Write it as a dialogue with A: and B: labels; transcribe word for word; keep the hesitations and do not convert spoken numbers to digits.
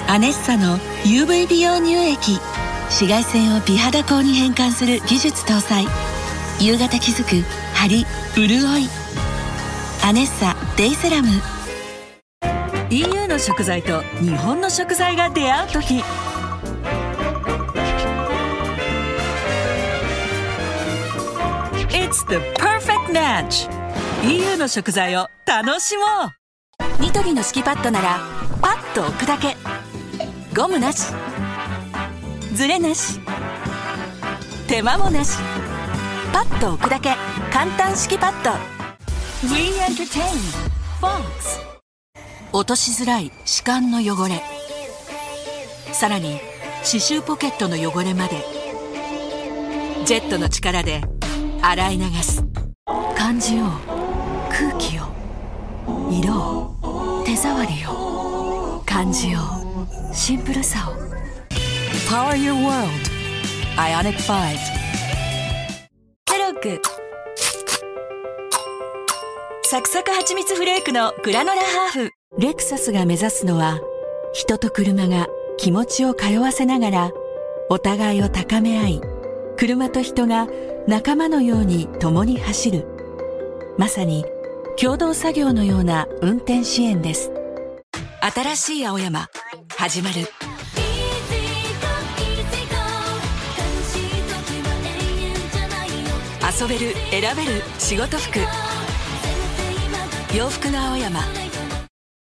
A: アネッサの ユーブイ 美容乳液、紫外線を美肌光に変換する技術搭載。夕方気づくハリ・潤い。アネッサデイセラム。 イーユー の食材と日本の食材が出会う時、It's the perfect match! イーユー の食材を楽しもう。ニトリの敷きパッドならパッと置くだけ。ゴムなし、ズレなし、手間もなし。パッと置くだけ。簡単敷きパッド。 We entertain Fox。 落としづらい歯間の汚れ、さらに歯周ポケットの汚れまでジェットの力で洗い流す。感じよう、空気を、色を、手触りを感じよう、シンプルさを。 Power your world。 アイオニックファイブ。 ケロッグサクサク蜂蜜フレークのグラノラハーフ。レクサスが目指すのは、人と車が気持ちを通わせながらお互いを高め合い、車と人が仲間のように共に走る、まさに共同作業のような運転支援です。新しい青山始まる。遊べる、選べる仕事服、洋服の青山。